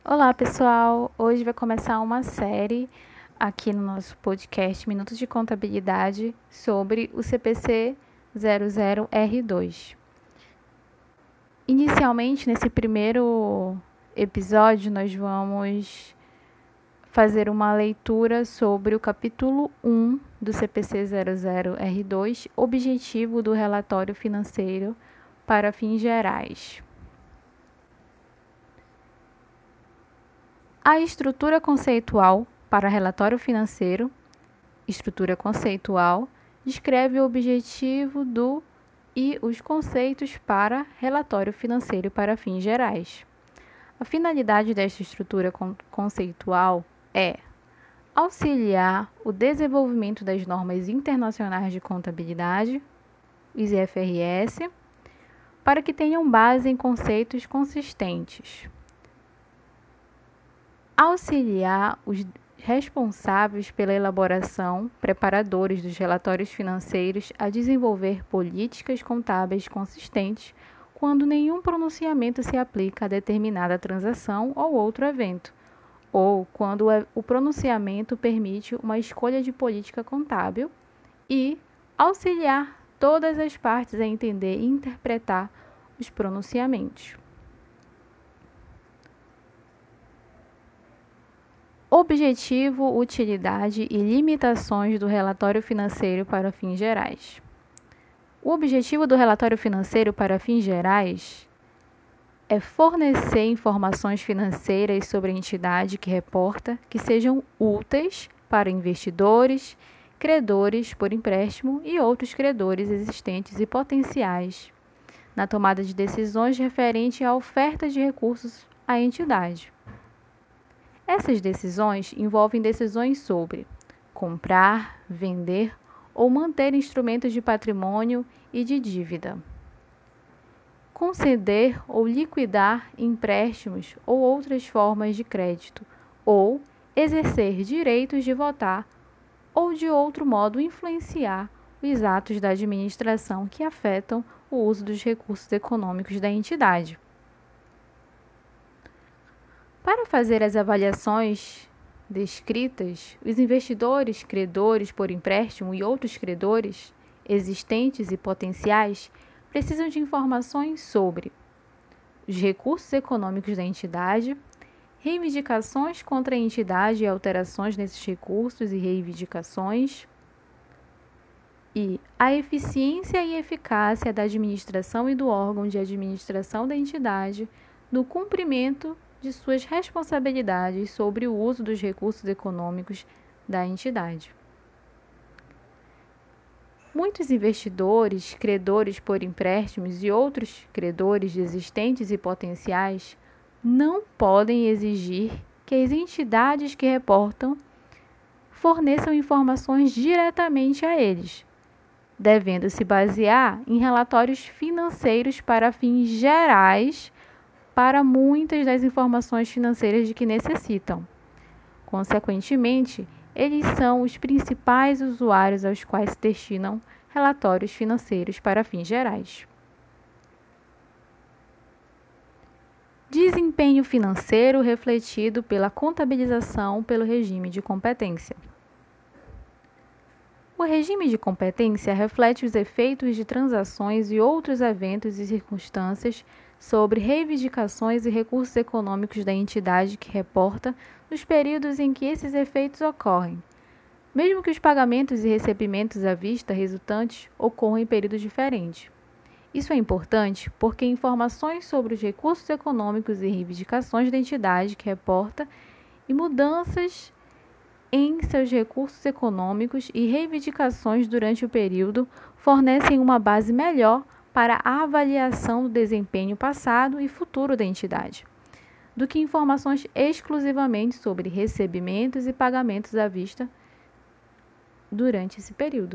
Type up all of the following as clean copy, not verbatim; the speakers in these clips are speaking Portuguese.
Olá, pessoal! Hoje vai começar uma série aqui no nosso podcast Minutos de Contabilidade sobre o CPC 00R2. Inicialmente, nesse primeiro episódio, nós vamos fazer uma leitura sobre o capítulo 1 do CPC 00R2, Objetivo do Relatório Financeiro para Fins Gerais. A estrutura conceitual para relatório financeiro, estrutura conceitual, descreve o objetivo do e os conceitos para relatório financeiro para fins gerais. A finalidade desta estrutura conceitual é auxiliar o desenvolvimento das normas internacionais de contabilidade, os IFRS, para que tenham base em conceitos consistentes. Auxiliar os responsáveis pela elaboração, preparadores dos relatórios financeiros, a desenvolver políticas contábeis consistentes quando nenhum pronunciamento se aplica a determinada transação ou outro evento, ou quando o pronunciamento permite uma escolha de política contábil, e auxiliar todas as partes a entender e interpretar os pronunciamentos. Objetivo, utilidade e limitações do relatório financeiro para fins gerais. O objetivo do relatório financeiro para fins gerais é fornecer informações financeiras sobre a entidade que reporta que sejam úteis para investidores, credores por empréstimo e outros credores existentes e potenciais na tomada de decisões referente à oferta de recursos à entidade. Essas decisões envolvem decisões sobre comprar, vender ou manter instrumentos de patrimônio e de dívida, conceder ou liquidar empréstimos ou outras formas de crédito, ou exercer direitos de votar ou de outro modo influenciar os atos da administração que afetam o uso dos recursos econômicos da entidade. Para fazer as avaliações descritas, os investidores, credores por empréstimo e outros credores, existentes e potenciais, precisam de informações sobre os recursos econômicos da entidade, reivindicações contra a entidade e alterações nesses recursos e reivindicações, e a eficiência e eficácia da administração e do órgão de administração da entidade no cumprimento de suas responsabilidades sobre o uso dos recursos econômicos da entidade. Muitos investidores, credores por empréstimos e outros credores existentes e potenciais não podem exigir que as entidades que reportam forneçam informações diretamente a eles, devendo se basear em relatórios financeiros para fins gerais para muitas das informações financeiras de que necessitam. Consequentemente, eles são os principais usuários aos quais se destinam relatórios financeiros para fins gerais. Desempenho financeiro refletido pela contabilização pelo regime de competência. O regime de competência reflete os efeitos de transações e outros eventos e circunstâncias sobre reivindicações e recursos econômicos da entidade que reporta nos períodos em que esses efeitos ocorrem, mesmo que os pagamentos e recebimentos à vista resultantes ocorram em períodos diferentes. Isso é importante porque informações sobre os recursos econômicos e reivindicações da entidade que reporta e mudanças em seus recursos econômicos e reivindicações durante o período fornecem uma base melhor para a avaliação do desempenho passado e futuro da entidade, do que informações exclusivamente sobre recebimentos e pagamentos à vista durante esse período.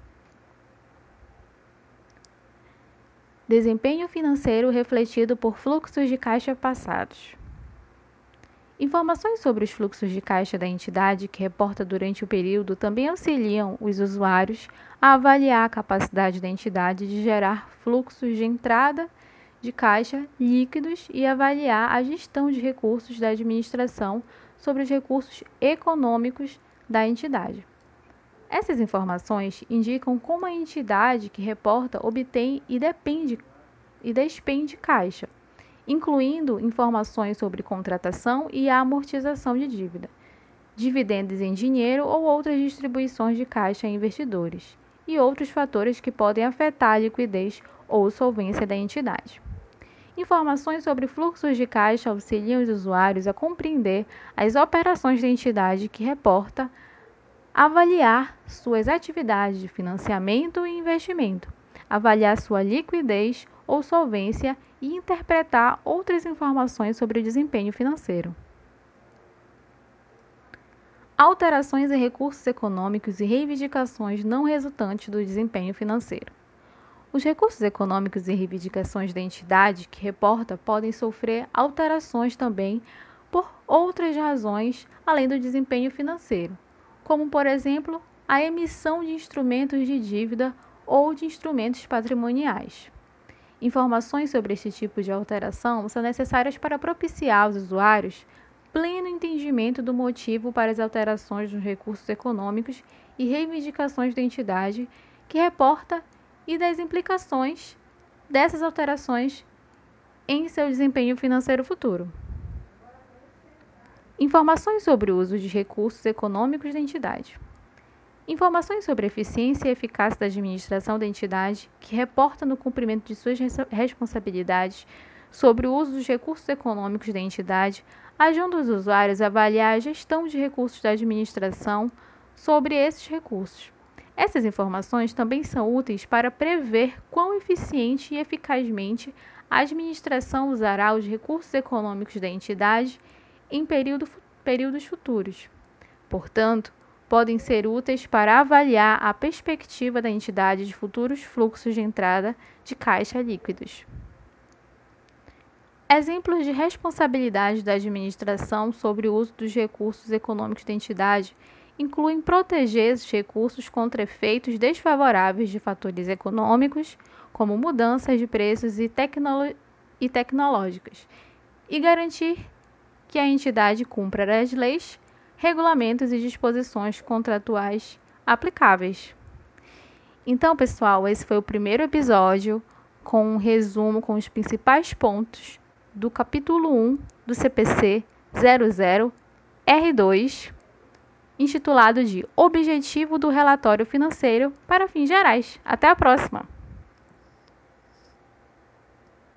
Desempenho financeiro refletido por fluxos de caixa passados. Informações sobre os fluxos de caixa da entidade que reporta durante o período também auxiliam os usuários a avaliar a capacidade da entidade de gerar fluxos de entrada de caixa líquidos e avaliar a gestão de recursos da administração sobre os recursos econômicos da entidade. Essas informações indicam como a entidade que reporta obtém e despende caixa, incluindo informações sobre contratação e amortização de dívida, dividendos em dinheiro ou outras distribuições de caixa a investidores, e outros fatores que podem afetar a liquidez ou solvência da entidade. Informações sobre fluxos de caixa auxiliam os usuários a compreender as operações da entidade que reporta, avaliar suas atividades de financiamento e investimento, avaliar sua liquidez ou solvência e interpretar outras informações sobre o desempenho financeiro. Alterações em recursos econômicos e reivindicações não resultantes do desempenho financeiro. Os recursos econômicos e reivindicações da entidade que reporta podem sofrer alterações também por outras razões além do desempenho financeiro, como, por exemplo, a emissão de instrumentos de dívida ou de instrumentos patrimoniais. Informações sobre este tipo de alteração são necessárias para propiciar aos usuários pleno entendimento do motivo para as alterações nos recursos econômicos e reivindicações da entidade que reporta e das implicações dessas alterações em seu desempenho financeiro futuro. Informações sobre o uso de recursos econômicos da entidade. Informações sobre a eficiência e eficácia da administração da entidade que reporta no cumprimento de suas responsabilidades sobre o uso dos recursos econômicos da entidade, ajudam os usuários a avaliar a gestão de recursos da administração sobre esses recursos. Essas informações também são úteis para prever quão eficiente e eficazmente a administração usará os recursos econômicos da entidade em períodos futuros. Portanto, podem ser úteis para avaliar a perspectiva da entidade de futuros fluxos de entrada de caixa líquidos. Exemplos de responsabilidade da administração sobre o uso dos recursos econômicos da entidade incluem proteger esses recursos contra efeitos desfavoráveis de fatores econômicos, como mudanças de preços e tecnológicas, e garantir que a entidade cumpra as leis, regulamentos e disposições contratuais aplicáveis. Então, pessoal, esse foi o primeiro episódio com um resumo com os principais pontos do capítulo 1 do CPC 00R2, intitulado de Objetivo do Relatório Financeiro para Fins Gerais. Até a próxima!